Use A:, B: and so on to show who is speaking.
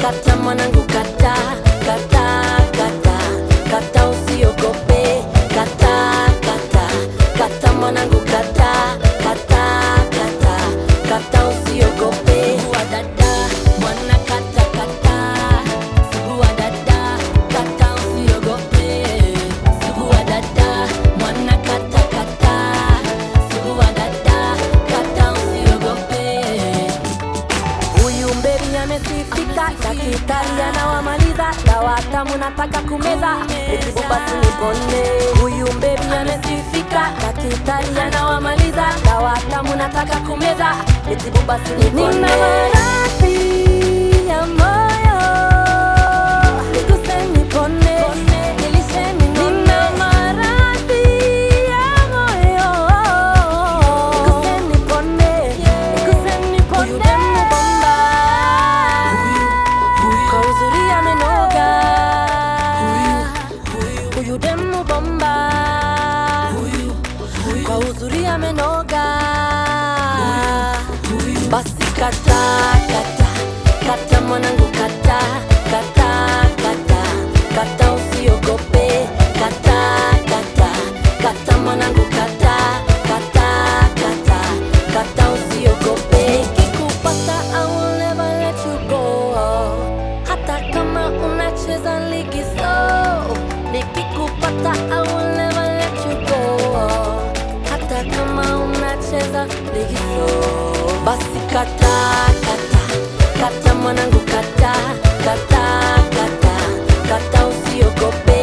A: kata mwanangu kata, kata, kata, kata usiogope, kata, kata, kata mwanangu kata, kata, kata, kata usiogope. Sugua dada, mwana kata kata, sugua dada, kata usiogope. Sugua dada, mwana kata kata, sugua dada, kata usiogope. Huyu mbebi amesifika, daktari anawamaliza, dawa tamu nataka kumeza, eti basi nipone. Huyu mbebi amesifika, daktari anawamaliza, dawa tamu nataka kumeza, eti basi nipone. Nina maradhi ya moyo, niguse nipone, nilishe nipone. Nina maradhi ya moyo, niguse nipone, niguse nipone. Kwa uzuri amenoga, huyu demu bomba, kwa uzuri amenoga. Basi kata, kata, kata mwanangu kata, kata, kata, kata usiogope, kata, kata, kata mwanangu kata, kata, kata, kata usiogope. Nikikupata I will never let you go, hata kama unacheza ligi so. Nikikupata I will never let you go, hata kama unacheza ligi so. Basi kata, kata, kata mwanangu kata, kata, kata, kata usiogope.